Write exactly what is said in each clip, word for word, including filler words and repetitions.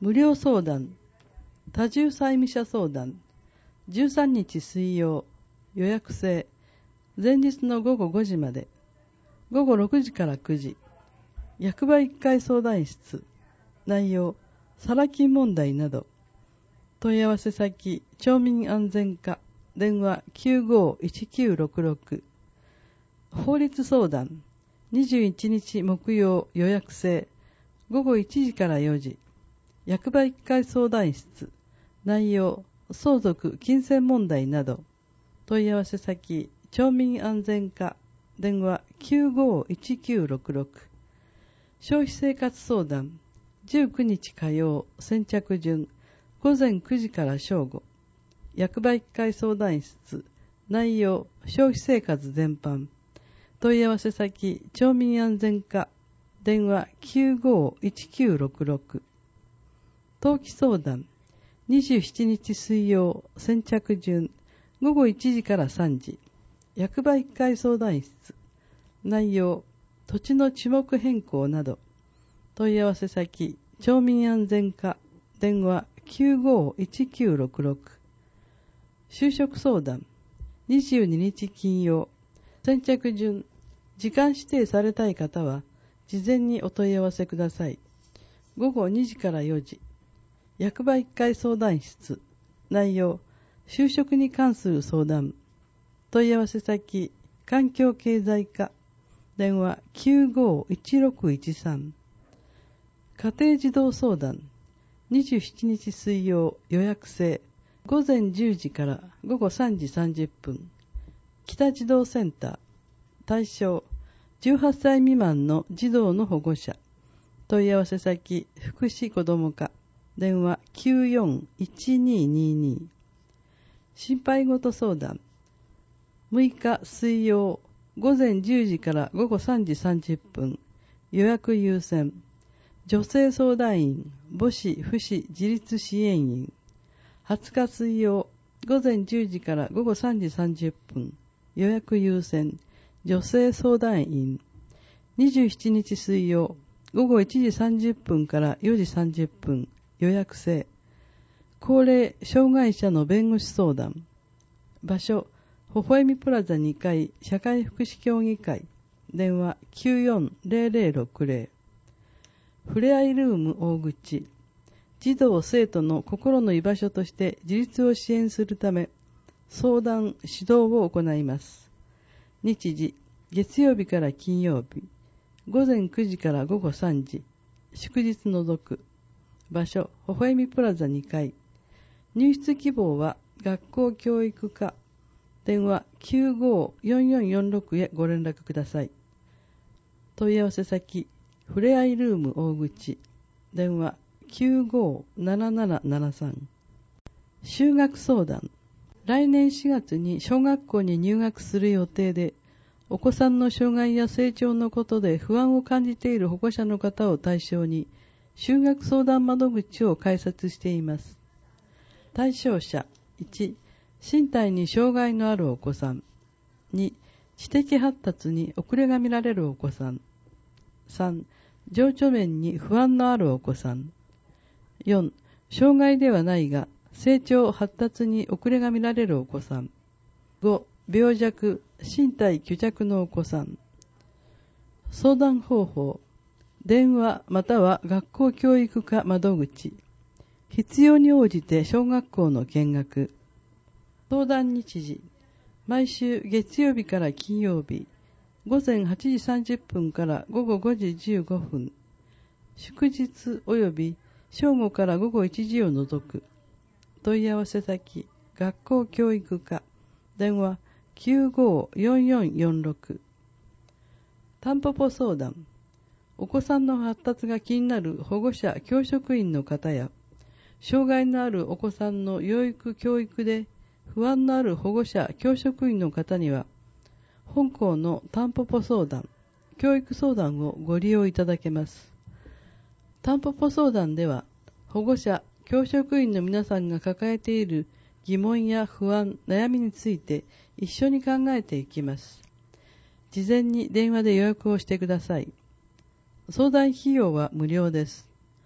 無料相談、多重債務者相談、じゅうさんにち水曜、予約制、前日の午後ごじまで、午後ろくじからくじ、役場いっかい相談室、内容、サラ金問題など、問い合わせ先、町民安全課、電話 きゅうごいちきゅうろくろく、法律相談、にじゅういちにち木曜予約制、午後いちじからよじ、役場いっかい相談室、内容、相続・金銭問題など、問い合わせ先、町民安全課、電話 きゅうごいちきゅうろくろく、消費生活相談、じゅうくにち火曜、先着順、午前くじから正午、役場いっかい相談室、内容、消費生活全般、問い合わせ先、町民安全課、電話 きゅうごいちきゅうろくろく、登記相談、にじゅうしちにち水曜、先着順、午後いちじからさんじ、役場いっかい相談室、内容、土地の地目変更など、問い合わせ先、町民安全課、電話 きゅうごいちきゅうろくろく、就職相談、にじゅうににち金曜、先着順、時間指定されたい方は、事前にお問い合わせください。午後にじからよじ、役場いっかい相談室、内容、就職に関する相談、問い合わせ先、環境経済課、電話 きゅうごいちろくいちさん、家庭児童相談、にじゅうしちにち水曜予約制、午前じゅうじから午後さんじさんじゅっぷん、北児童センター、対象、じゅうはっさい未満の児童の保護者、問い合わせ先、福祉子ども課、電話 きゅうよんいちににに、心配事相談、むいか水曜、午前じゅうじから午後さんじさんじゅっぷん、予約優先、女性相談員、母子父子自立支援員、はつか水曜、午前じゅうじから午後さんじさんじゅっぷん、予約優先、女性相談員、にじゅうしちにち水曜、午後いちじさんじゅっぷんからよじさんじゅっぷん、予約制、高齢障害者の弁護士相談、場所、微笑みプラザにかい社会福祉協議会、電話 きゅうよんぜろぜろろくぜろ、ふれあいルーム大口、児童生徒の心の居場所として自立を支援するため、相談、指導を行います。日時、月曜日から金曜日、午前くじから午後さんじ、祝日除く。場所、微笑みプラザにかい。入室希望は学校教育課、電話 きゅうごよんよんよんろく へご連絡ください。問い合わせ先、ふれあいルーム大口、電話 きゅうごななななななさん。就学相談、来年しがつに小学校に入学する予定で、お子さんの障害や成長のことで不安を感じている保護者の方を対象に、就学相談窓口を開設しています。対象者、いち、身体に障害のあるお子さん、に、知的発達に遅れが見られるお子さん、さん、情緒面に不安のあるお子さん、よん、障害ではないが成長発達に遅れが見られるお子さん、ご、病弱、身体虚弱のお子さん。相談方法、電話または学校教育課窓口、必要に応じて小学校の見学。相談日時、毎週月曜日から金曜日、午前はちじさんじゅっぷんから午後ごじじゅうごふん、祝日及び正午から午後いちじを除く。問い合わせ先、学校教育課、電話 きゅうごよんよんよんろく。タンポポ相談、お子さんの発達が気になる保護者・教職員の方や、障害のあるお子さんの養育・教育で不安のある保護者・教職員の方には、本校のタンポポ相談、教育相談をご利用いただけます。タンポポ相談では、保護者・教職員の皆さんが抱えている疑問や不安、悩みについて一緒に考えていきます。事前に電話で予約をしてください。相談費用は無料です。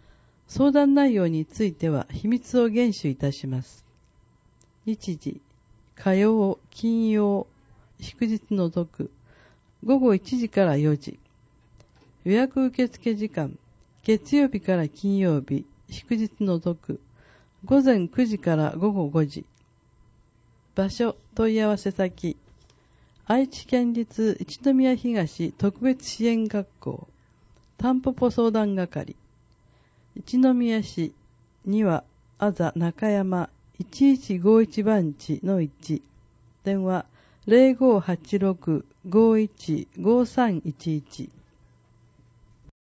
相談内容については秘密を厳守いたします。日時、火曜、金曜、祝日除く、ごごいちじからよじ。予約受付時間、月曜日から金曜日、祝日除く、ごぜんくじからごごごじ。場所、問い合わせ先、愛知県立一宮東特別支援学校、たんぽぽ相談係、一宮市にはあざ中山いちいちごいち番地のいち、電話 ゼロごはちろくごいちごさんいちいち。